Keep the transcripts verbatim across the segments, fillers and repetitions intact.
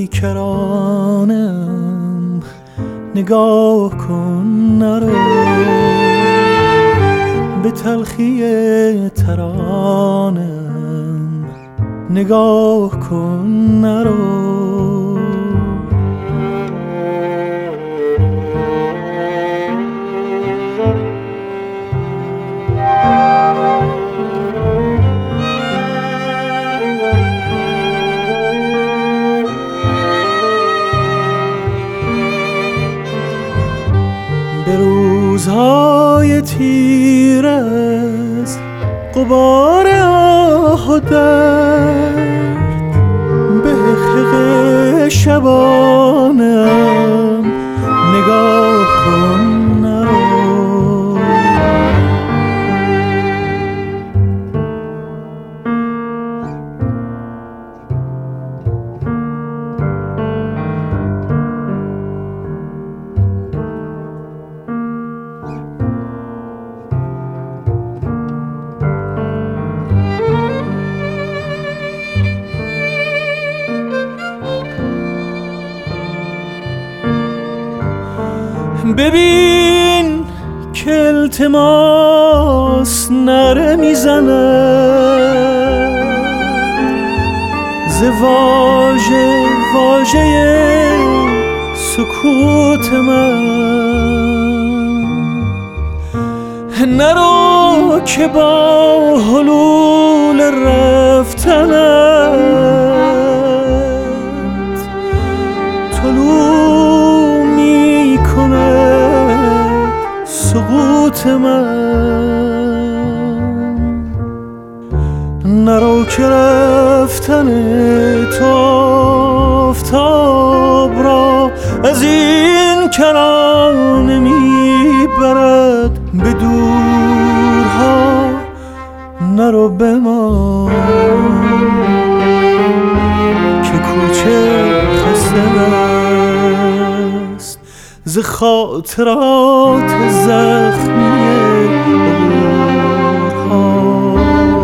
بیکرانم نگاه کن نرو، به تلخی ترانم نگاه کن نرو. به روزهای تیر از غبار آه و درد، به حقیق شبانم نگاه کن نرو. ببین که التماس نره میزند ز واژه واژه سکوت من. نرو که با حلول رفتنت طلوع می کند سقوط من. نرو که رفتن تو آفتاب را از این کرانه میبرد به دورها. نرو بمان که کوچه خسته است ز خاطرات زخمی عبورها.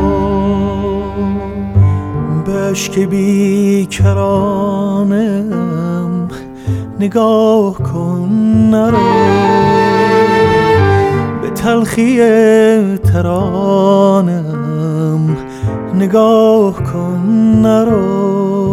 به اشک بیکرانم نگاه کن نرو، به تلخی ترانم نگاه کن نرو.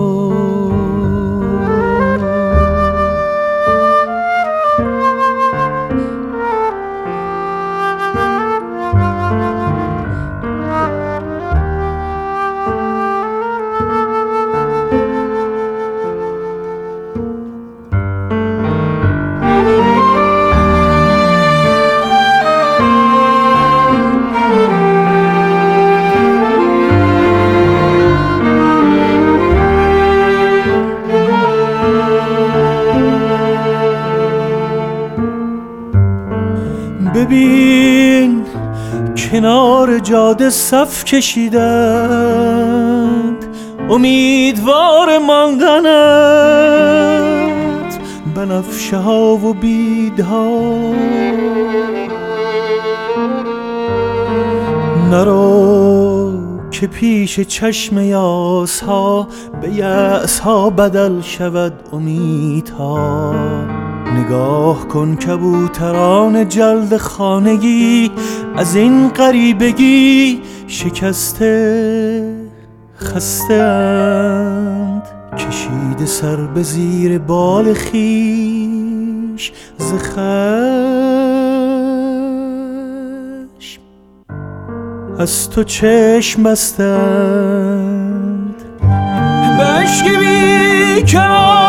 ببین کنار جاده صف کشیدند امیدوار ماندنت، بنفشه ها و بیدها. نرو که پیش چشم یاس ها به یأس ها بدل شود امیدها. نگاه کن کبوتران جلد خانگی از این غریبگی شکسته خسته اند، کشیده سر به زیر بال خویش ز خشم از تو چشم بستند. به اشک بیکران